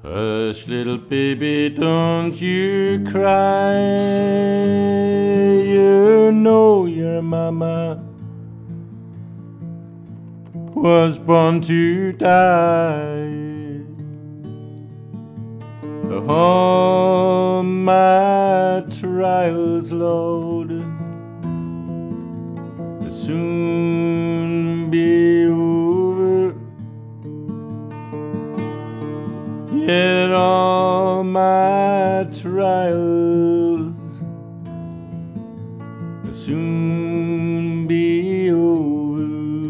Hush, little baby, don't you cry. You know your mama was born to die. All my trials, Lord, will soon be over. Yet all my trials will soon be over.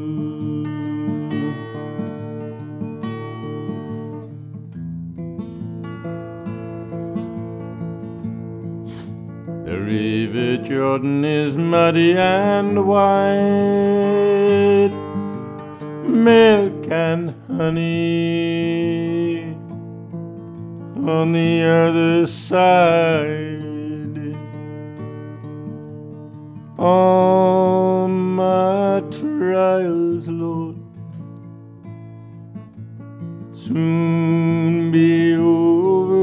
The river Jordan is muddy and white, milk and honey on the other side. All my trials, Lord, soon be over.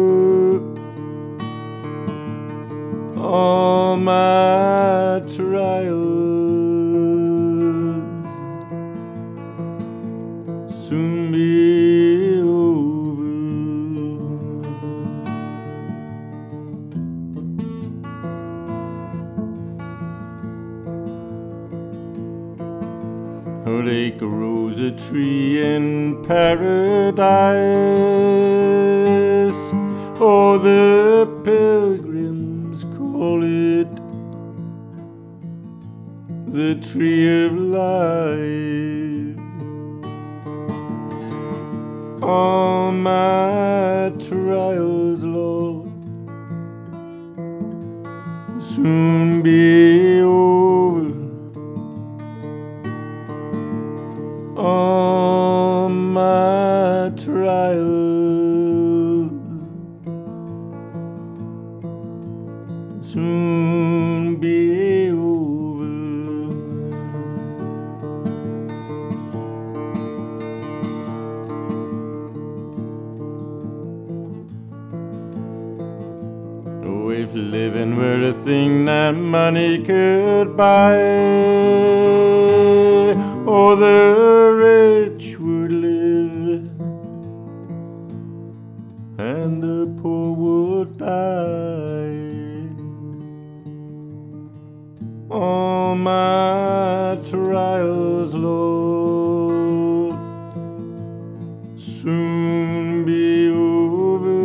All my trials soon be over. Oh, like a rose tree in paradise. Oh, the pilgrims call it the tree of life. All my trials, Lord, soon be over. All my trials soon be over. Oh, if living were a thing that money could buy, oh, the rich would live and the poor would die. All my trials, Lord, soon be over.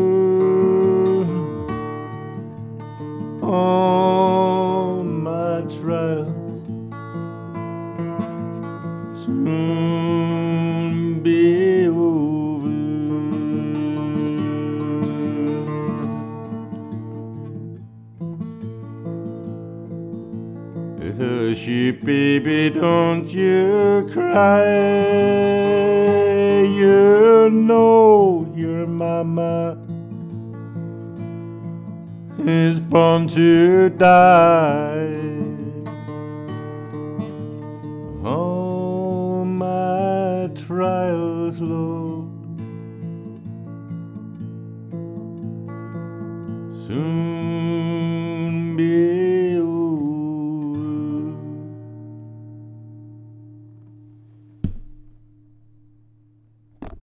All my trials soon be over. Hush, you baby, don't you cry. You know your mama is born to die. All my trials, Lord,